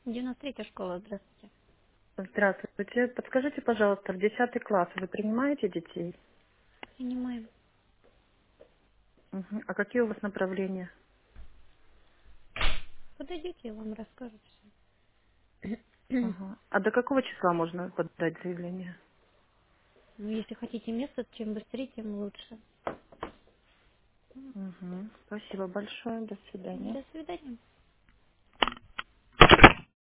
93-я школа, здравствуйте. Здравствуйте. Подскажите, пожалуйста, в 10 класс вы принимаете детей? Принимаем. Мгм. А какие у вас направления? Подойдите, я вам расскажу все. Ага. А до какого числа можно подать заявление? Ну, если хотите место, чем быстрее, тем лучше. Мгм. Спасибо большое. До свидания. До свидания.